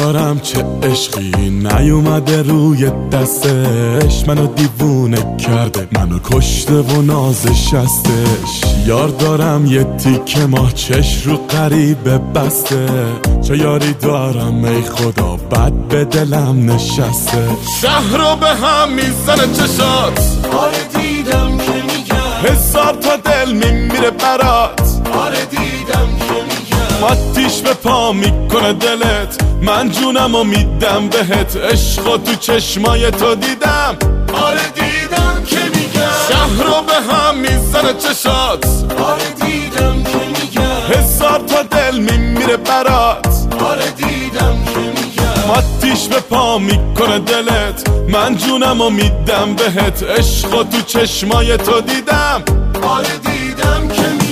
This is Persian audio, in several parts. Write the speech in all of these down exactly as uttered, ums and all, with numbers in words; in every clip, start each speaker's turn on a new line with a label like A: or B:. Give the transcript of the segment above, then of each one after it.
A: دارم چه عشقی نیومده روی دستش، منو دیوونه کرده، منو کشته و نازش هستش. یار دارم یه تیکه ماه چش رو غریبه بسته، چه یاری دارم ای خدا بد به دلم نشسته. شهر رو به هم میزنه چشات،
B: آره دیدم که میگم،
A: هزار تا دل میمیره برات،
B: آره دیدم که میگم،
A: آتیش به پا میکنه دلت، من جونم و میدم بهت، عشق تو چشمای تو دیدم،
B: آره دیدم که میگم،
A: شهر رو به هم میزنه چشات،
B: آره دیدم که میگم،
A: هزار تا دل میمیره برات،
B: آره دیدم که میگم،
A: آتیش به پا میکنه دلت، من جونم و میدم بهت، عشق تو چشمای تو دیدم،
B: آره دیدم که میگم.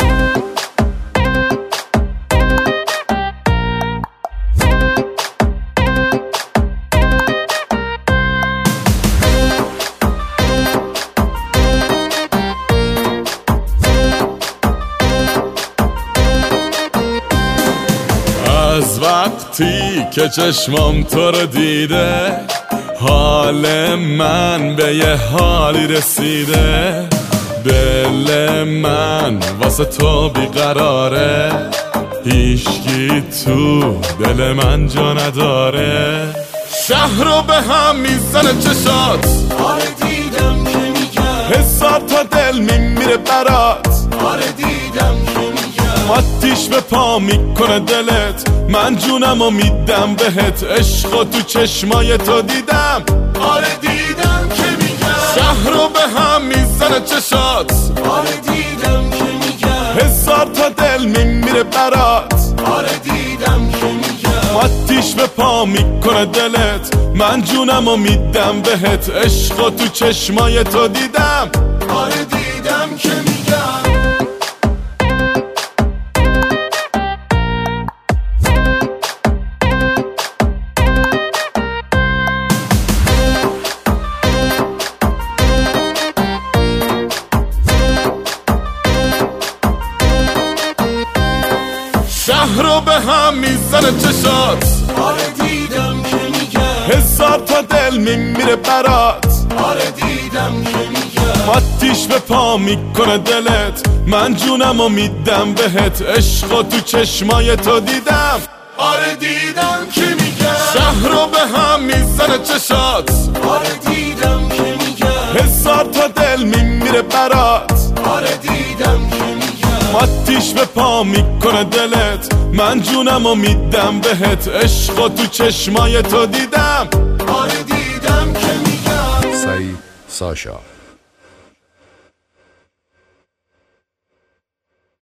A: از وقتی که چشمام تو رو دیده، حال من به یه حالی رسیده، دل من واسه تو بیقراره، هیچکی تو دل من جا نداره. شهر رو به هم میزنه چشات،
B: آره دیدم که میگم،
A: هزار تا دل میمیره برات،
B: آره دیدم که میگم،
A: آتیش به پا میکنه دلت، من جونم و میدم بهت، عشق تو چشمای تو دیدم،
B: آره دیدم که میگم،
A: شهر رو به هم میزنه چشات،
B: آره دیدم که میگم،
A: هزار تا دل میمیره برات،
B: آره دیدم که میگم،
A: آتیش به پا میکنه دلت، من جونم و میدم بهت، عشق تو چشمای تو دیدم،
B: آره دیدم که میگم.
A: شهر رو به هم میزنه چشات،
B: آره دیدم که میگم،
A: هزار تا دل میمیره برات،
B: آره دیدم که میگم،
A: آتیش به پا میکنه دلت، من جونم و میدم بهت، عشق تو چشمای تو دیدم،
B: آره دیدم که میگم،
A: شهر رو به هم میزنه چشات،
B: آره دیدم که میگم،
A: هزار تا دل میمیره برات،
B: آره دیدم که میگم،
A: آتیش به پا میکنه دلت، من جونم و میدم بهت، عشق تو چشمای تو دیدم،
B: آره دیدم که میگم.
C: سعید ساشا